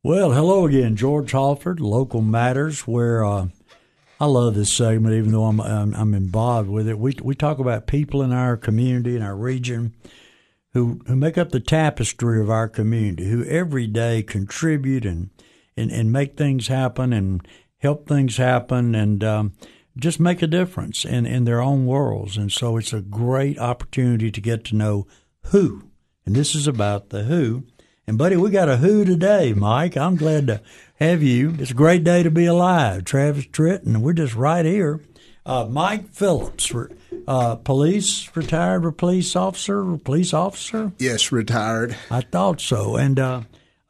Well, hello again, George Halford, Local Matters, where I love this segment, even though I'm involved with it. We talk about people in our community, in our region, who make up the tapestry of our community, who every day contribute and make things happen and help things happen and just make a difference in their own worlds. And so it's a great opportunity to get to know who. And this is about the who. And, buddy, we got a who today, Mike. I'm glad to have you. It's a great day to be alive. Travis Tritt, and we're just right here. Mike Phillips, retired police officer? Yes, retired. I thought so. And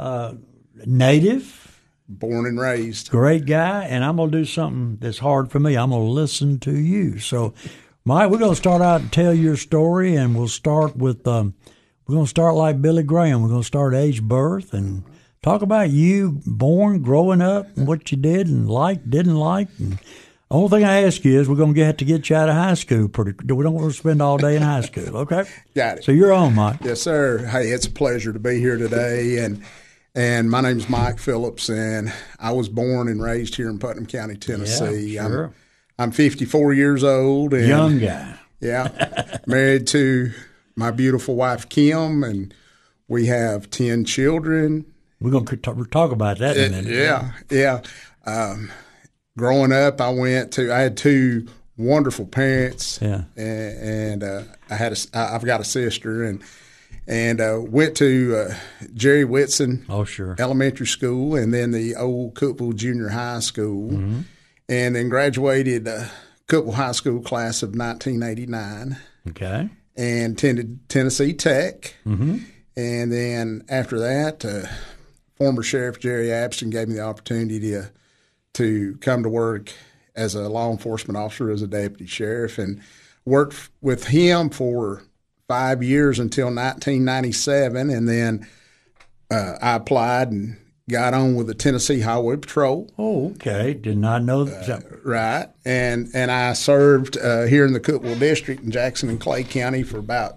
native? Born and raised. Great guy. And I'm going to do something that's hard for me. I'm going to listen to you. So, Mike, we're going to start out and tell your story, and we'll start with we're going to start like Billy Graham. We're going to start age, birth, and talk about you born, growing up, and what you did and liked, didn't like. And the only thing I ask you is we're going to have to get you out of high school. We don't want to spend all day in high school, okay? Got it. So you're on, Mike. Yes, sir. Hey, it's a pleasure to be here today. And my name's Mike Phillips, and I was born and raised here in Putnam County, Tennessee. Yeah, sure. I'm 54 years old. And, young guy. Yeah. Married to my beautiful wife, Kim, and we have 10 children. We're going to talk about that in a minute. Yeah. Growing up, I had two wonderful parents. Yeah. And I've got a sister, and went to Jerry Whitson Elementary School, and then the old Cookeville Junior High School, and then graduated Cookeville High School class of 1989. Okay. And attended Tennessee Tech. And then after that, former Sheriff Jerry Abston gave me the opportunity to come to work as a law enforcement officer, as a deputy sheriff, and worked with him for 5 years until 1997. And then I applied and got on with the Tennessee Highway Patrol. Oh, okay. Did not know that. Right. And I served here in the Cookeville District in Jackson and Clay County for about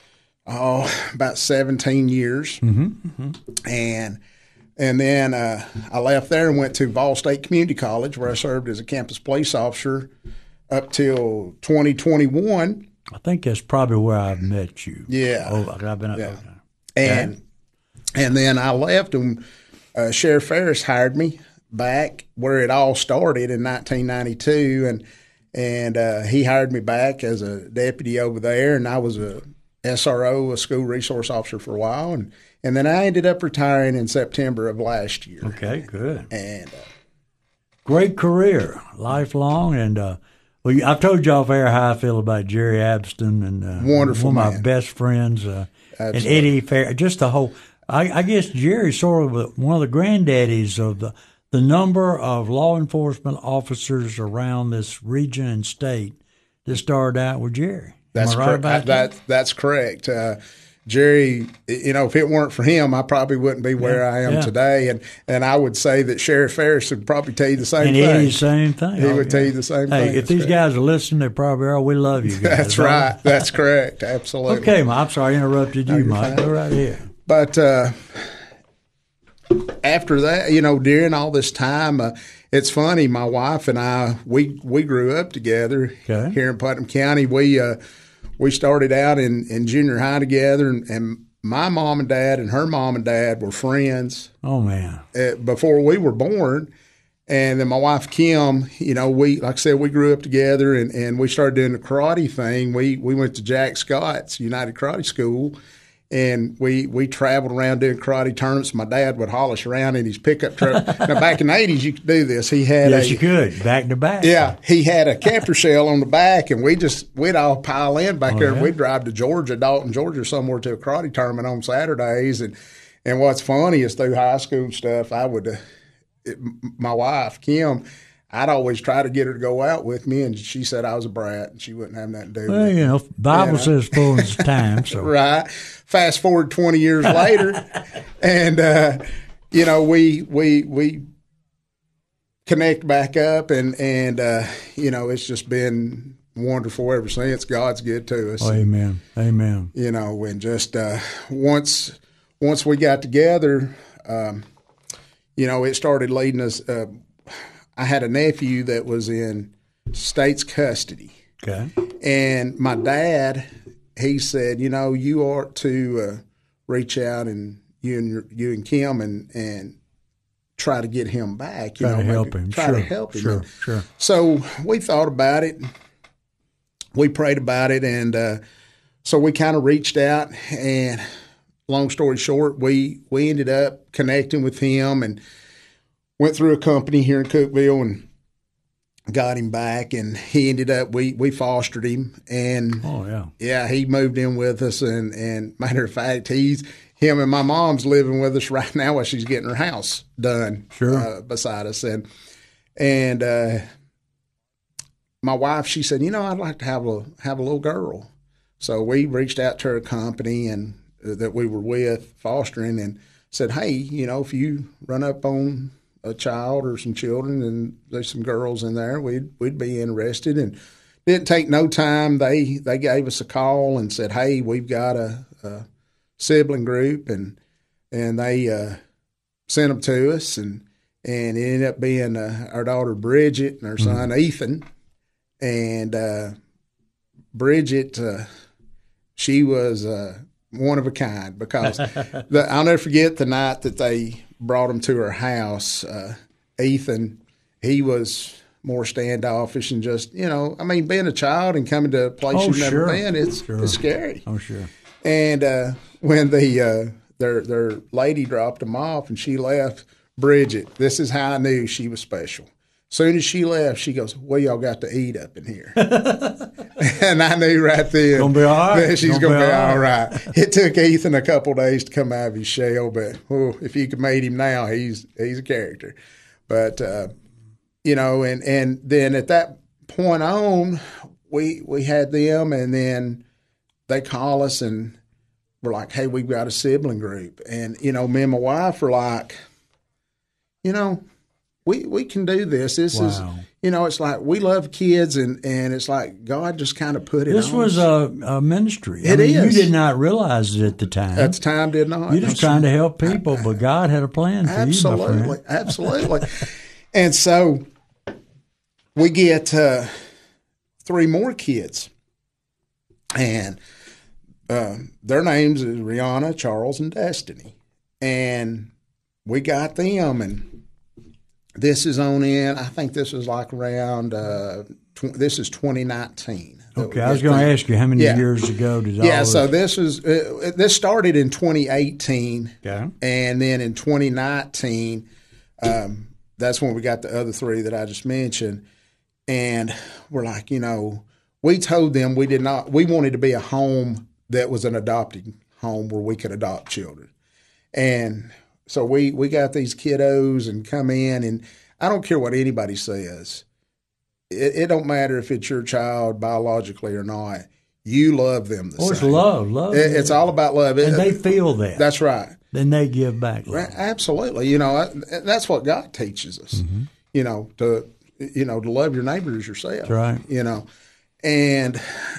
17 years. And then I left there and went to Vol State Community College, where I served as a campus police officer up till 2021. I think that's probably where I've met you. Yeah. I've been up there. And then I left, and Sheriff Ferris hired me back where it all started in 1992, and he hired me back as a deputy over there, and I was a SRO, a school resource officer, for a while, and then I ended up retiring in September of last year. Okay, good. And great career, lifelong, and well, I've told you off air how I feel about Jerry Abston, and wonderful one of man. my best friends, and Eddie Fair, just the whole. I guess Jerry's sort of one of the granddaddies of the number of law enforcement officers around this region and state that started out with Jerry. That's Am I right about that? That's correct. Jerry, if it weren't for him, I probably wouldn't be where I am today. And I would say that Sheriff Ferris would probably tell you the same thing. And Eddie, same thing. He would tell you the same thing. Hey, if these guys are listening, they probably are. We love you guys. That's right. That's correct. Absolutely. Okay, I'm sorry I interrupted you, Mike. Go right here. But after that, during all this time, it's funny. My wife and I, we grew up together here in Putnam County. We started out in junior high together, and my mom and dad and her mom and dad were friends. Oh man! Before we were born, and then my wife Kim, like I said, we grew up together, and we started doing the karate thing. We went to Jack Scott's United Karate School. And we traveled around doing karate tournaments. My dad would haul us around in his pickup truck. Now, back in the 80s, you could do this. He had you could, back to back. Yeah, he had a captor shell on the back, and we'd all pile in back there. Yeah. And we'd drive to Dalton, Georgia, somewhere to a karate tournament on Saturdays. And what's funny is through high school stuff, my wife, Kim, I'd always try to get her to go out with me, and she said I was a brat, and she wouldn't have nothing to do with it. Well, Bible says fullness of time. So. Right. Fast forward 20 years later, and, we connect back up, and it's just been wonderful ever since. God's good to us. Oh, amen. Amen. And just once we got together, it started leading us. I had a nephew that was in state's custody. Okay. And my dad, he said, you ought to reach out and you and Kim and try to get him back. Try to help him. Try to help him. Sure. So we thought about it. We prayed about it, and so we kind of reached out. And long story short, we ended up connecting with him and went through a company here in Cookeville and got him back. And he ended up we fostered him, and he moved in with us. And matter of fact, him and my mom's living with us right now while she's getting her house done beside us. And my wife, she said, I'd like to have a little girl. So we reached out to her company and that we were with fostering and said, hey, if you run up on a child or some children and there's some girls in there, we'd be interested. And didn't take no time. They gave us a call and said, hey, we've got a sibling group, and they sent them to us, and it ended up being our daughter Bridget and our son Ethan. And Bridget, she was one of a kind, because I'll never forget the night that they brought him to her house. Ethan, he was more standoffish and just, being a child and coming to a place you've never been, it's scary. Oh, sure. And when their lady dropped him off and she left, Bridget, this is how I knew she was special. Soon as she left, she goes, "Well, y'all got to eat up in here." And I knew right then gonna be all right. She's going to be all right. It took Ethan a couple of days to come out of his shell, but if you could meet him now, he's a character. But and then at that point on, we had them, and then they call us and we're like, "Hey, we've got a sibling group," and me and my wife are like, We can do this. This is, it's like we love kids, and it's like God just kind of put it on us. This was a ministry. It is. You did not realize it at the time. At the time, did not. You're just trying to help people, but God had a plan for you, my friend. Absolutely. And so we get 3 more kids, and their names is Rihanna, Charles, and Destiny. And we got them, and this is on in, I think this was like around, this is 2019. Okay, I was going to ask you, how many years ago did all this? So this started in 2018. Okay. And then in 2019, that's when we got the other 3 that I just mentioned. And we're like, we told them we wanted to be a home that was an adopting home where we could adopt children. And so we got these kiddos and come in, and I don't care what anybody says. It don't matter if it's your child biologically or not. You love them the same. It's love. It's all about love. And they feel that. That's right. Then they give back love. Absolutely. That's what God teaches us, to love your neighbor as yourself. That's right. And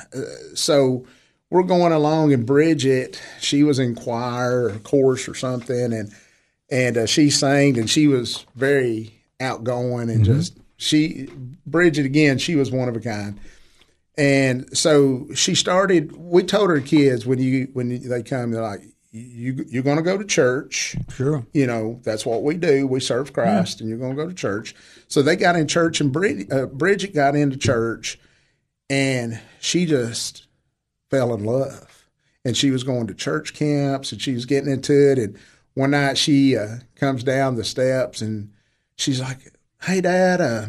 so we're going along, and Bridget, she was in choir or chorus or something, and she sang, and she was very outgoing, and Bridget, again, she was one of a kind. And so she started, we told her kids when they come, they're like, you're going to go to church. Sure. That's what we do. We serve Christ, and you're going to go to church. So they got in church, and Bridget got into church, and she just fell in love. And she was going to church camps, and she was getting into it. And one night she comes down the steps, and she's like, "Hey, Dad,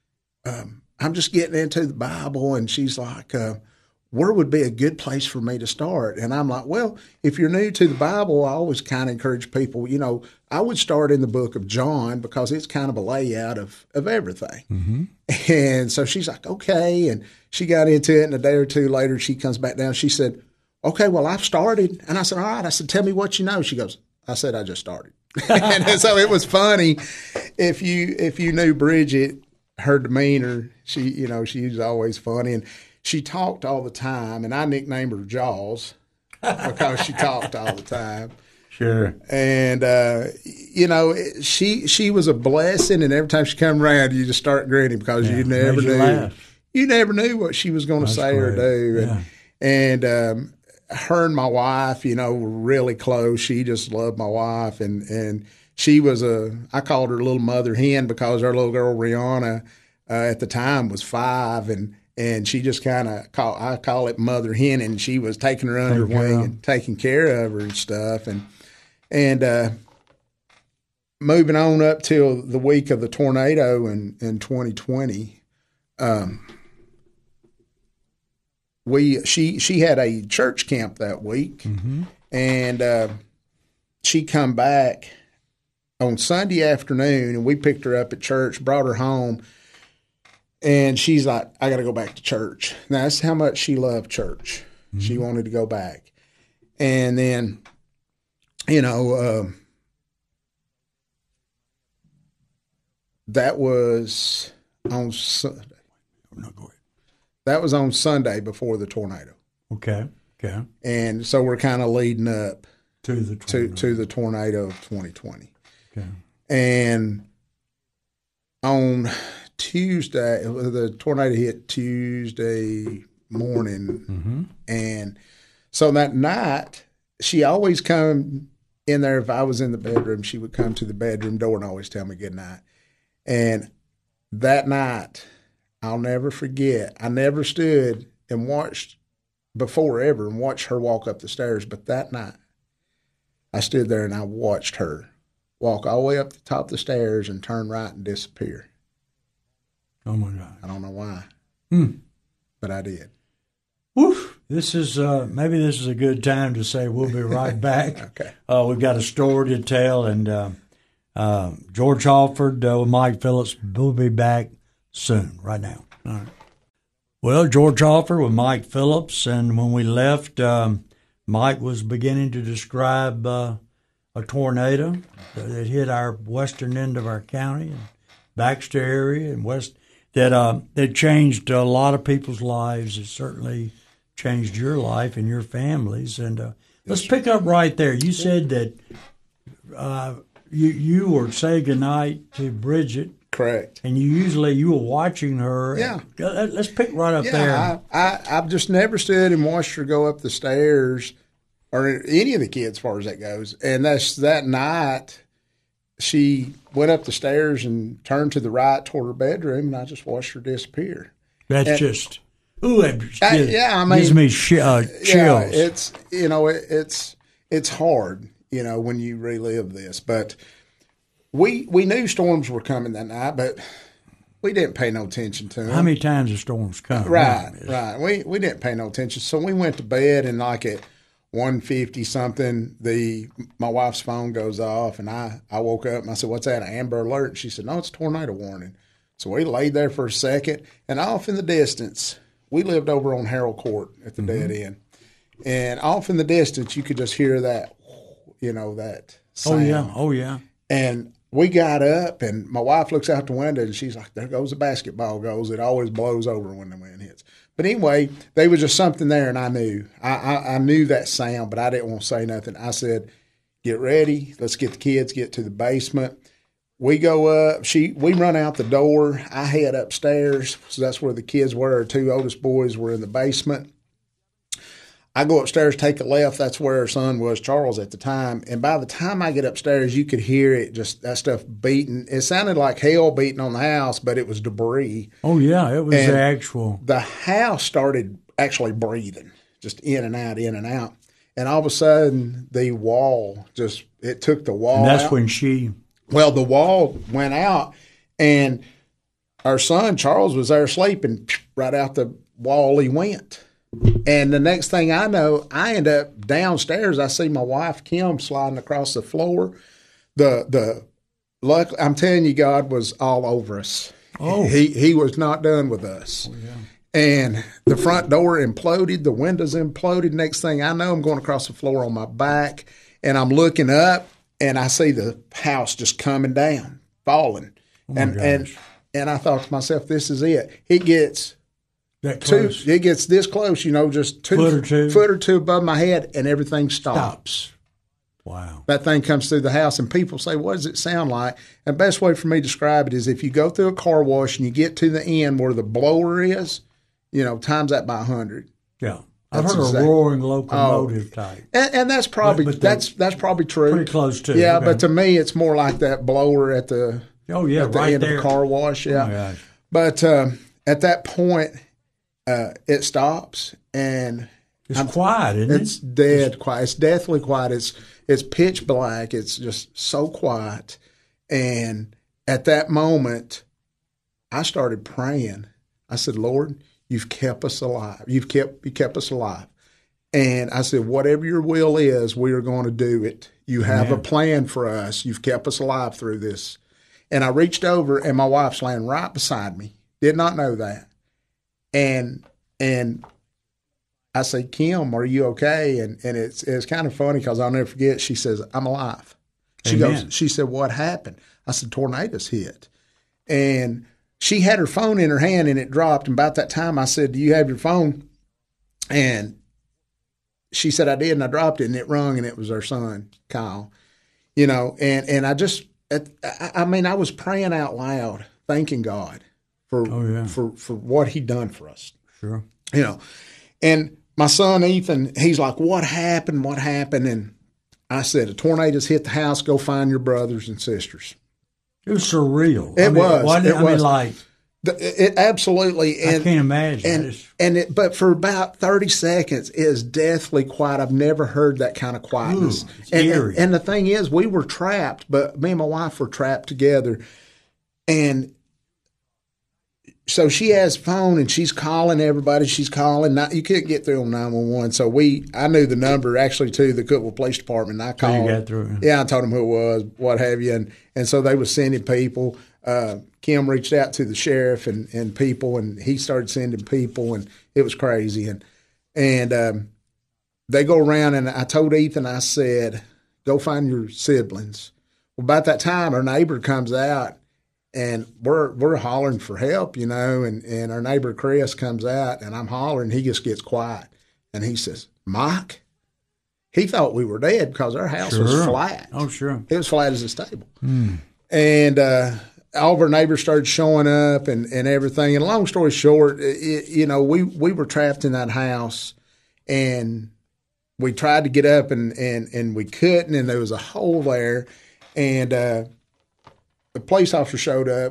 I'm just getting into the Bible." And she's like, "Where would be a good place for me to start?" And I'm like, "Well, if you're new to the Bible, I always kind of encourage people, I would start in the book of John, because it's kind of a layout of everything." Mm-hmm. And so she's like, "Okay." And she got into it, and a day or two later, she comes back down. She said, "Okay, well, I've started." And I said, "All right." I said, "Tell me what you know." She goes, "I said, I just started." And so it was funny. If you knew Bridget, her demeanor, she was always funny, and she talked all the time, and I nicknamed her Jaws because she talked all the time. Sure. And she was a blessing, and every time she come around, you just start grinning because you never knew. You never knew what she was going to say or do. Yeah. And her and my wife, were really close. She just loved my wife, and she was I called her little mother hen because our little girl Rihanna at the time was 5, and she just kind of I call it mother hen, and she was taking her under her wing and taking care of her and stuff, and moving on up till the week of the tornado in 2020. She had a church camp that week, and she come back on Sunday afternoon, and we picked her up at church, brought her home, and she's like, I got to go back to church. Now, that's how much she loved church. She wanted to go back. And then, that was on Sunday. No, go ahead. That was on Sunday before the tornado. Okay. And so we're kind of leading up to the tornado of 2020. Okay. And on Tuesday, the tornado hit Tuesday morning, and so that night she always come in there. If I was in the bedroom, she would come to the bedroom door and always tell me good night. And that night, I'll never forget. I never stood and watched before ever and watched her walk up the stairs, but that night I stood there and I watched her walk all the way up the top of the stairs and turn right and disappear. Oh, my God. I don't know why, but I did. Woof. This is maybe this is a good time to say we'll be right back. Okay. We've got a story to tell, and George Halford with Mike Phillips will be back soon, right now. All right. Well, George Halford with Mike Phillips, and when we left, Mike was beginning to describe a tornado that hit our western end of our county, Baxter area, and west. That changed a lot of people's lives. It certainly changed your life and your families. And let's pick up right there. You said that you were saying goodnight to Bridget. Correct. And you were watching her. Yeah. Let's pick right up there. I've just never stood and watched her go up the stairs, or any of the kids, as far as that goes. And that night, she went up the stairs and turned to the right toward her bedroom, and I just watched her disappear. That's just, it gives me chills. Yeah, it's hard, when you relive this. But we knew storms were coming that night, but we didn't pay no attention to them. How many times have storms come? Right. We didn't pay no attention. So we went to bed, and like at 1:50 something, my wife's phone goes off, and I woke up and I said, "What's that? An Amber Alert?" And she said, "No, it's a tornado warning." So we laid there for a second, and off in the distance, we lived over on Harold Court at the dead end, and off in the distance, you could just hear that, that sound. Oh yeah. And we got up, and my wife looks out the window, and she's like, "There goes the basketball goes. It always blows over when the wind hits." But anyway, there was just something there, and I knew. I knew that sound, but I didn't want to say nothing. I said, "Get ready. Let's get the kids, get to the basement." We go up. We run out the door. I head upstairs, so that's where the kids were. Our 2 oldest boys were in the basement. I go upstairs, take a left. That's where our son was, Charles, at the time. And by the time I get upstairs, you could hear it, just that stuff beating. It sounded like hail beating on the house, but it was debris. Oh, yeah, it was actual. The house started actually breathing, just in and out, in and out. And all of a sudden, the wall it took the wall out. And that's out. when Well, the wall went out, and our son, Charles, was there sleeping. Right out the wall he went. And the next thing I know, I end up downstairs. I see my wife, Kim, sliding across the floor. I'm telling you, God was all over us. Oh. He was not done with us. Oh, yeah. And the front door imploded. The windows imploded. Next thing I know, I'm going across the floor on my back, and I'm looking up, and I see the house just coming down, falling. Oh, and I thought to myself, this is it. It gets that close. It gets this close, just foot or two above my head, and everything stops. Wow. That thing comes through the house, and people say, what does it sound like? And the best way for me to describe it is if you go through a car wash and you get to the end where the blower is, times that by 100. Yeah. I've heard a roaring locomotive type. And that's probably that's probably true. Pretty close to. Yeah, okay. But to me, it's more like that blower at the right end there. of a car wash. Yeah. Oh my gosh. But at that point, it stops, and it's quiet, isn't it? It's dead quiet. It's deathly quiet. It's pitch black. It's just so quiet. And at that moment, I started praying. I said, Lord, you've kept us alive. You kept us alive. And I said, whatever your will is, we are going to do it. You have a plan for us. You've kept us alive through this. And I reached over, and my wife's laying right beside me. Did not know that. And I say, Kim, are you okay? And it's kind of funny because I'll never forget. She says, I'm alive. She said, what happened? I said, tornadoes hit. And she had her phone in her hand and it dropped. And about that time I said, do you have your phone? And she said, I did. And I dropped it and it rung, and it was our son, Kyle, and I just, I was praying out loud, thanking God for what he'd done for us. Sure. And my son, Ethan, he's like, what happened? What happened? And I said, a tornado's hit the house. Go find your brothers and sisters. It was surreal. It was. Like it absolutely. And, I can't imagine. But for about 30 seconds, it is deathly quiet. I've never heard that kind of quietness. It's eerie. And the thing is, we were trapped, but me and my wife were trapped together. And so she has phone and she's calling everybody. She's calling. You couldn't get through on 911. So I knew the number actually to the Cookeville Police Department. And I called. So you got through. Yeah, I told them who it was, what have you. And so they were sending people. Kim reached out to the sheriff and people, and he started sending people, and it was crazy. And they go around, and I told Ethan, I said, go find your siblings. Well, about that time, our neighbor comes out. And we're hollering for help, and our neighbor Chris comes out, and I'm hollering. He just gets quiet, and he says, Mike? He thought we were dead because our house was flat. Oh, sure. It was flat as a stable. And all of our neighbors started showing up and everything. And long story short, we were trapped in that house, and we tried to get up, and we couldn't, and there was a hole there, and the police officer showed up,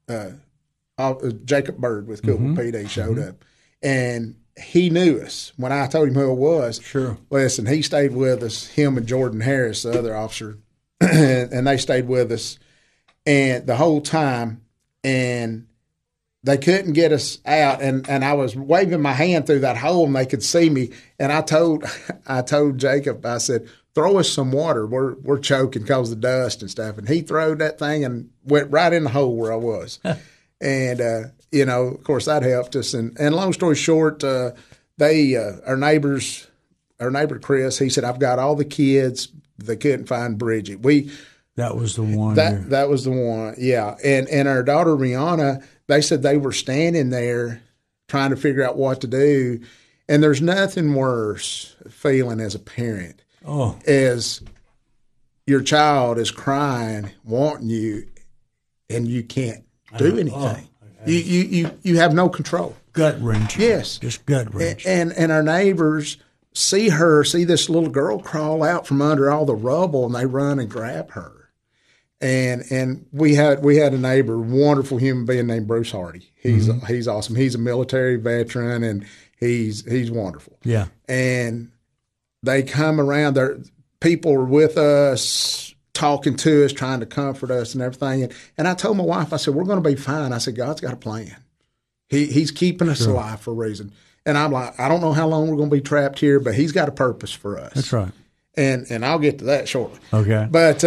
Jacob Bird with Cookeville PD showed up, and he knew us. When I told him who it was, sure. Listen, he stayed with us, him and Jordan Harris, the other officer, and they stayed with us and the whole time, and they couldn't get us out, and I was waving my hand through that hole, and they could see me, and I told Jacob, I said, throw us some water. We're choking because of the dust and stuff. And he throwed that thing and went right in the hole where I was. And, of course, that helped us. And long story short, our neighbor Chris, he said, I've got all the kids. They couldn't find Bridget. That was the one. That was the one, yeah. And our daughter Rihanna, they said they were standing there trying to figure out what to do. And there's nothing worse feeling as a parent. As your child is crying, wanting you, and you can't do anything. You have no control. Gut wrenching. Yes. Just gut wrenching. And our neighbors see this little girl crawl out from under all the rubble, and they run and grab her. And we had a neighbor, wonderful human being named Bruce Hardy. He's awesome. He's a military veteran, and he's wonderful. Yeah. And they come around. People are with us, talking to us, trying to comfort us and everything. And I told my wife, I said, we're going to be fine. I said, God's got a plan. He's keeping us alive for a reason. And I'm like, I don't know how long we're going to be trapped here, but he's got a purpose for us. That's right. And I'll get to that shortly. Okay. But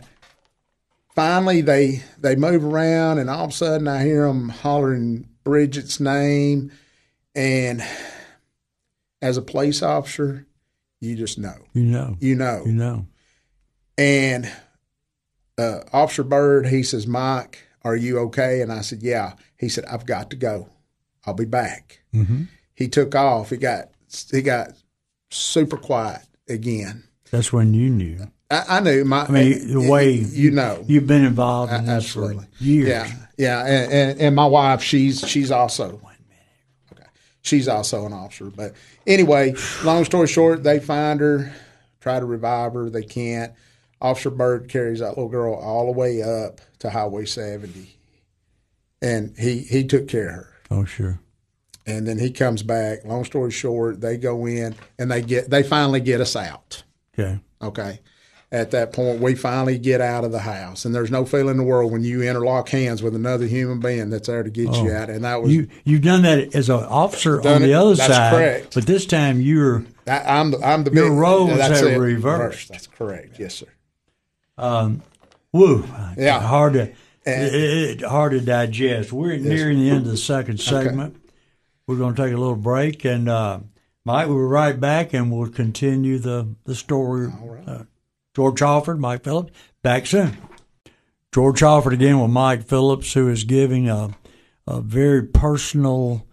finally, they move around, and all of a sudden I hear them hollering Bridget's name. And as a police officer, you just know. You know. And Officer Bird, he says, Mike, are you okay? And I said, yeah. He said, I've got to go. I'll be back. He took off. He got super quiet again. That's when you knew. I knew my. I mean, the way you've been involved in this for years. Yeah, and my wife, she's also. She's also an officer. But anyway, long story short, they find her, try to revive her. They can't. Officer Bird carries that little girl all the way up to Highway 70, and he took care of her. Oh, sure. And then he comes back. Long story short, they go in and they finally get us out. Okay. At that point, we finally get out of the house, and there's no feeling in the world when you interlock hands with another human being that's there to get you out. And that was you've done that as an officer on the other side. That's correct. But this time I'm the your roles have reversed. That's correct. Yes, sir. Yeah. Hard to digest. We're nearing the end of the second segment. Okay. We're going to take a little break, and Mike, we'll be right back, and we'll continue the story. All right. George Halford, Mike Phillips, back soon. George Halford again with Mike Phillips, who is giving a very personal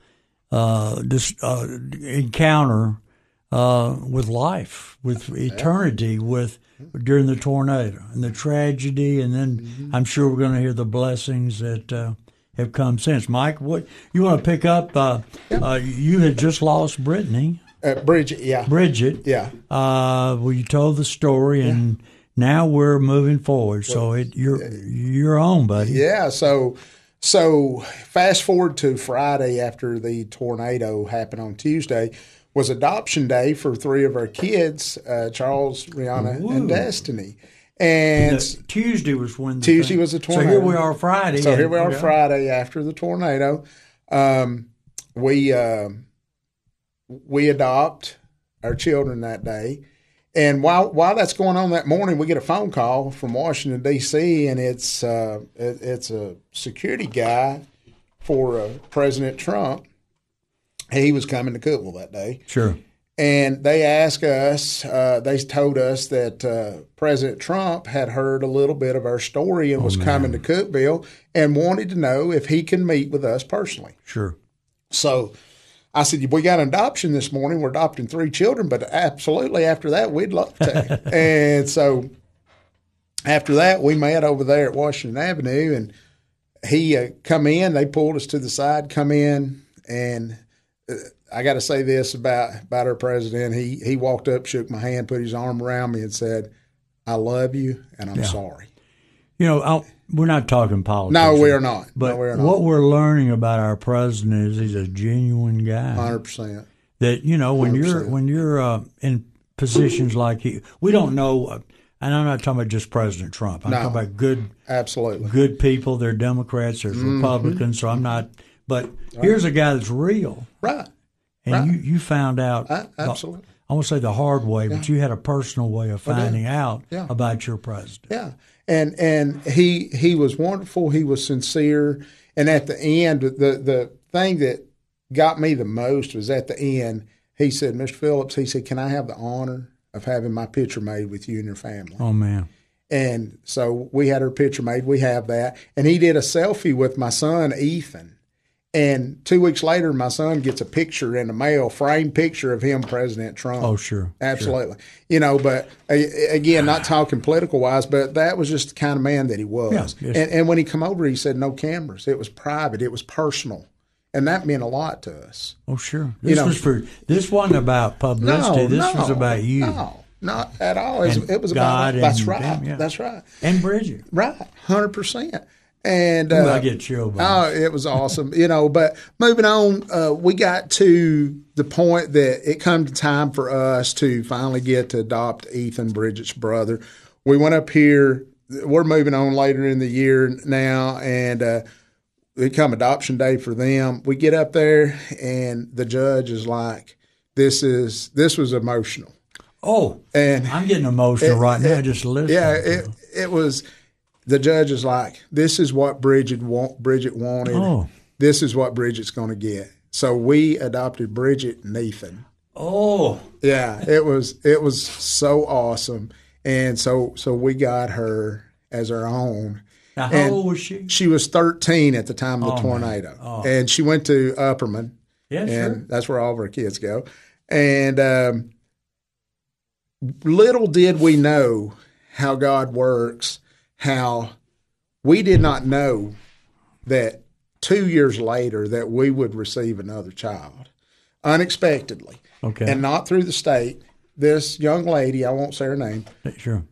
encounter with life, with eternity, during the tornado and the tragedy, and then I'm sure we're going to hear the blessings that have come since. Mike, what you want to pick up? You had just lost Brittany. Bridget, yeah. Bridget. Yeah. Well, you told the story, and now we're moving forward. So you're on, buddy. Yeah. So fast forward to Friday after the tornado happened on Tuesday was adoption day for 3 of our kids, Charles, Rihanna, and Destiny. And Tuesday was when Tuesday was the tornado. So here we are Friday. So here we are Friday after the tornado. We adopt our children that day. And while that's going on that morning, we get a phone call from Washington, D.C., and it's a security guy for President Trump. He was coming to Cookeville that day. Sure. And they asked us, they told us that President Trump had heard a little bit of our story and was coming to Cookeville and wanted to know if he can meet with us personally. Sure. So I said, we got an adoption this morning. We're adopting 3 children, but absolutely after that, we'd love to. And so after that, we met over there at Washington Avenue, and he come in. They pulled us to the side, come in, and I got to say this about our president. He walked up, shook my hand, put his arm around me, and said, "I love you, and I'm sorry." You know, we're not talking politics. No, we are not. But what we're learning about our president is he's a genuine guy. 100%. That when you're in positions like we don't know, and I'm not talking about just President Trump. I'm talking about good people. They're Democrats, there's Republicans. So I'm not. But here's a guy that's real, right? And you found out absolutely. I won't say the hard way, but you had a personal way of finding out about your president. Yeah. And he was wonderful. He was sincere. And at the end, the thing that got me the most was at the end, he said, "Mr. Phillips," he said, "can I have the honor of having my picture made with you and your family?" Oh, man. And so we had our picture made. We have that. And he did a selfie with my son, Ethan. And 2 weeks later, my son gets a picture in the mail, framed picture of him, President Trump. Oh, sure. Absolutely. Sure. You know, but again, not talking political-wise, but that was just the kind of man that he was. Yeah, yes. And when he come over, he said no cameras. It was private. It was personal. And that meant a lot to us. Oh, sure. This wasn't about publicity. This was about you. No, not at all. It was God about that's right. Them, yeah. That's right. And Bridget. Right. 100%. And I get chilled. It was awesome, But moving on, we got to the point that it come time for us to finally get to adopt Ethan, Bridget's brother. We went up here. We're moving on later in the year now, and it come adoption day for them. We get up there, and the judge is like, "This was emotional." Oh, and I'm getting emotional right now just listening. Yeah, it was. The judge is like, "This is what Bridget wanted. Oh. This is what Bridget's going to get." So we adopted Bridget and Ethan. Oh, yeah, it was so awesome, and so we got her as our own. Now, how old was she? She was 13 at the time of the tornado, and she went to Upperman. Yeah, and that's where all of our kids go. And little did we know how God works, how we did not know that 2 years later that we would receive another child unexpectedly. Okay. And not through the state. This young lady, I won't say her name. Sure.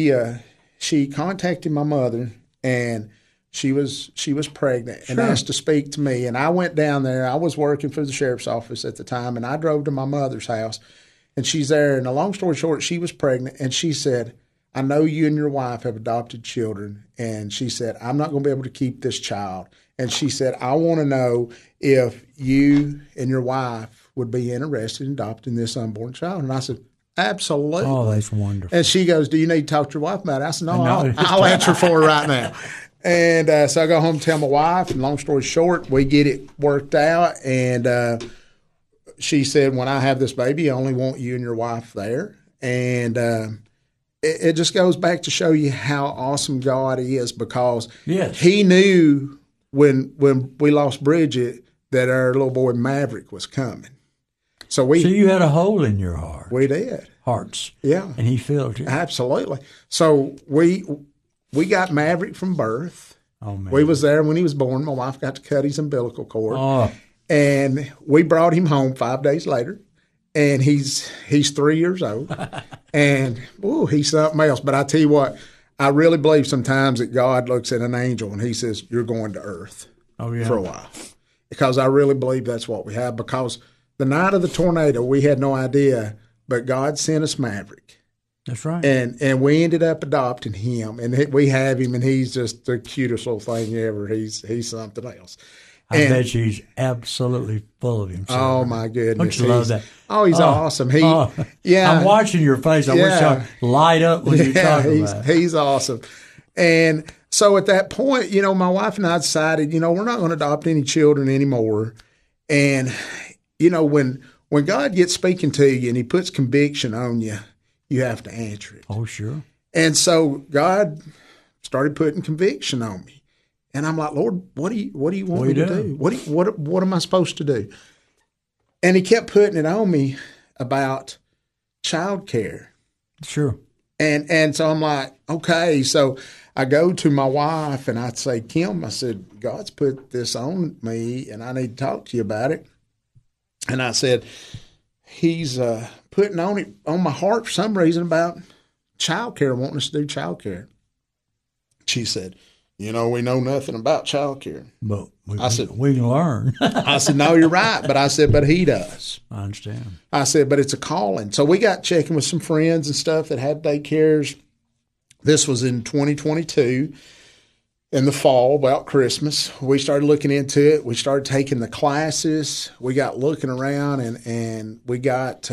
She contacted my mother, and she was pregnant and asked to speak to me. And I went down there. I was working for the sheriff's office at the time, and I drove to my mother's house, and she's there. And a long story short, she was pregnant, and she said, I know you and your wife have adopted children. And she said, I'm not going to be able to keep this child. And she said, I want to know if you and your wife would be interested in adopting this unborn child. And I said, absolutely. Oh, that's wonderful. And she goes, do you need to talk to your wife about it? I said, no, I'll answer for her right now. And so I go home and tell my wife, and long story short, we get it worked out. And she said, when I have this baby, I only want you and your wife there. And it just goes back to show you how awesome God is, because he knew when we lost Bridget that our little boy Maverick was coming. So you had a hole in your heart. We did. Hearts. Yeah. And he filled it. Absolutely. So we got Maverick from birth. Oh, man. We was there when he was born. My wife got to cut his umbilical cord. Oh. And we brought him home 5 days later. And he's 3 years old. And, he's something else. But I tell you what, I really believe sometimes that God looks at an angel and he says, you're going to earth for a while. Because I really believe that's what we have. Because the night of the tornado, we had no idea, but God sent us Maverick. That's right. And we ended up adopting him. And we have him, and he's just the cutest little thing ever. He's something else. I bet he's absolutely full of himself. Oh, my goodness. Don't you love that? Oh, he's awesome. I'm watching your face. I wish I light up when you talk about it. He's awesome. And so at that point, my wife and I decided, we're not going to adopt any children anymore. And, when God gets speaking to you and he puts conviction on you, you have to answer it. Oh, sure. And so God started putting conviction on me. And I'm like, Lord, what do you want me to do? What am I supposed to do? And he kept putting it on me about child care. Sure. And so I'm like, okay. So I go to my wife and I'd say, Kim, I said, God's put this on me and I need to talk to you about it. And I said, he's putting on my heart for some reason about child care, wanting us to do child care. She said, we know nothing about child care. But I said, we can learn. I said, no, you're right. But I said, but he does. I understand. I said, but it's a calling. So we got checking with some friends and stuff that had daycares. This was in 2022 in the fall, about Christmas. We started looking into it. We started taking the classes. We got looking around and we got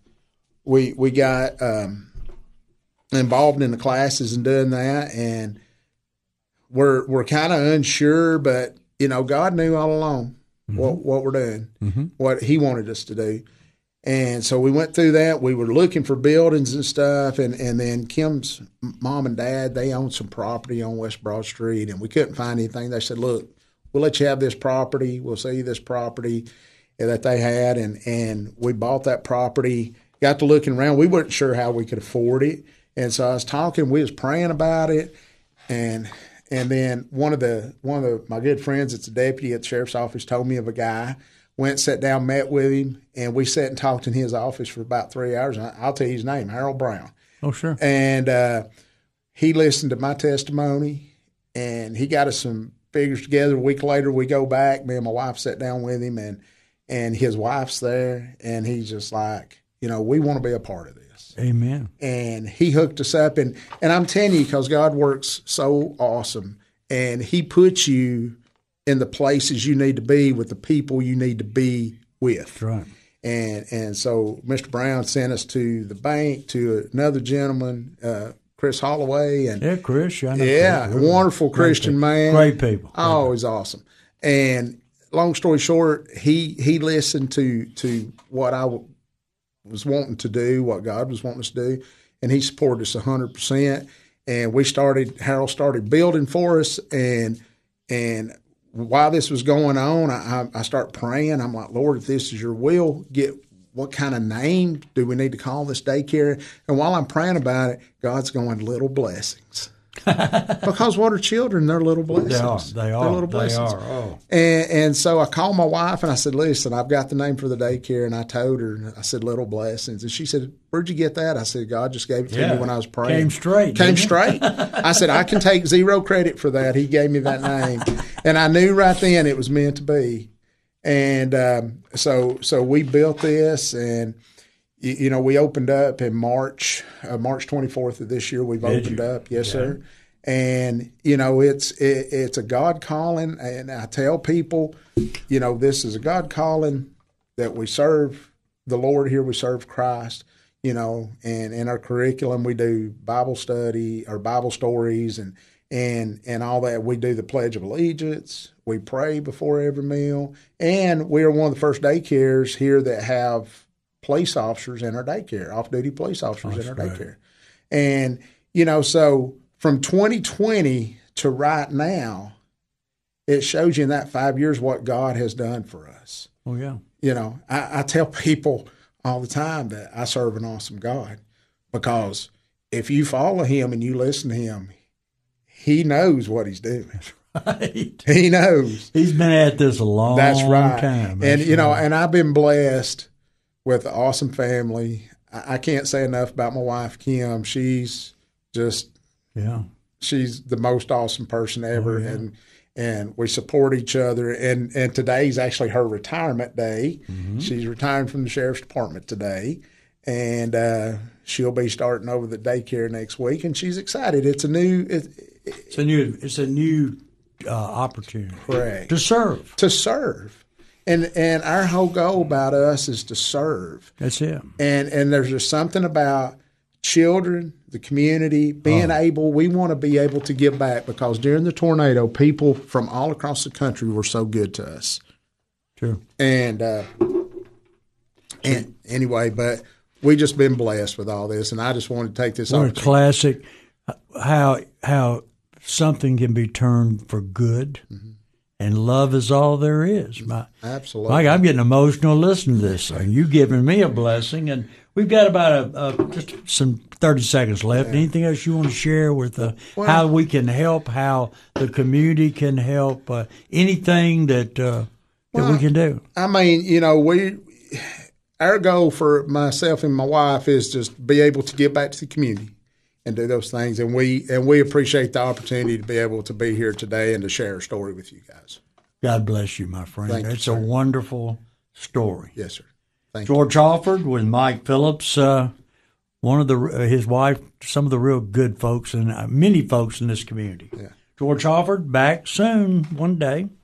involved in the classes and doing that. And we're kind of unsure, but God knew all along what we're doing, what he wanted us to do. And so we went through that. We were looking for buildings and stuff. And then Kim's mom and dad, they owned some property on West Broad Street, and we couldn't find anything. They said, look, we'll let you have this property. We'll sell you this property that they had. And we bought that property, got to looking around. We weren't sure how we could afford it. And so I was talking, we was praying about it. And then one of my good friends that's a deputy at the sheriff's office told me of a guy. Went, sat down, met with him, and we sat and talked in his office for about 3 hours. And I'll tell you his name, Harold Brown. Oh, sure. And he listened to my testimony, and he got us some figures together. A week later, we go back. Me and my wife sat down with him, and his wife's there, and he's just like, we want to be a part of this. Amen. And he hooked us up, and I'm telling you, because God works so awesome, and he puts you in the places you need to be with the people you need to be with. That's right. And so Mr. Brown sent us to the bank, to another gentleman, Chris Holloway. And Chris. I know Chris. Wonderful Christian man. Great people. Oh, he's awesome. And long story short, he listened to what I was wanting to do, what God was wanting us to do, and he supported us 100%. And Harold started building for us, and while this was going on, I start praying. I'm like, Lord, if this is your will, get what kind of name do we need to call this daycare? And while I'm praying about it, God's going, little blessings. Because what are children? They're little blessings. They are. They're little blessings. They are. Oh. And so I called my wife and I said, listen, I've got the name for the daycare. And I told her, I said, little blessings. And she said, where'd you get that? I said, God just gave it to me when I was praying. Came straight. I said, I can take zero credit for that. He gave me that name. And I knew right then it was meant to be. And so we built this, and you know, we opened up in March 24th of this year. We've opened up, yes, sir. And you know, it's a God calling, and I tell people, you know, this is a God calling that we serve the Lord here. We serve Christ, you know, and in our curriculum we do Bible study or Bible stories and all that. We do the Pledge of Allegiance. We pray before every meal, and we are one of the first daycares here that have police officers in our daycare, off-duty police officers in our daycare. And, you know, so from 2020 to right now, it shows you in that 5 years what God has done for us. Oh, yeah. You know, I tell people all the time that I serve an awesome God, because if you follow him and you listen to him, he knows what he's doing. Right. He knows. He's been at this a long time. And, you know, and I've been blessed with an awesome family. I can't say enough about my wife, Kim. She's just, she's the most awesome person ever. Oh, and we support each other. And today's actually her retirement day. Mm-hmm. She's retiring from the sheriff's department today. And she'll be starting over the daycare next week. And she's excited. It's a new opportunity. Correct. To serve. And our whole goal about us is to serve. That's it. And there's just something about children, the community, being able, we want to be able to give back, because during the tornado, people from all across the country were so good to us. True. And anyway, but we just been blessed with all this, and I just wanted to take this opportunity. What a classic, how something can be turned for good, and love is all there is. Absolutely. Mike, I'm getting emotional listening to this thing. You've given me a blessing, and we've got about just some 30 seconds left. Yeah. Anything else you want to share with how we can help, how the community can help, anything that we can do? I mean, you know, our goal for myself and my wife is just be able to give back to the community and do those things. And we appreciate the opportunity to be able to be here today and to share a story with you guys. God bless you, my friend. It's a wonderful story. Yes, sir. Thank George Halford with Mike Phillips, one of his wife, some of the real good folks and many folks in this community. Yeah. George Halford back soon one day.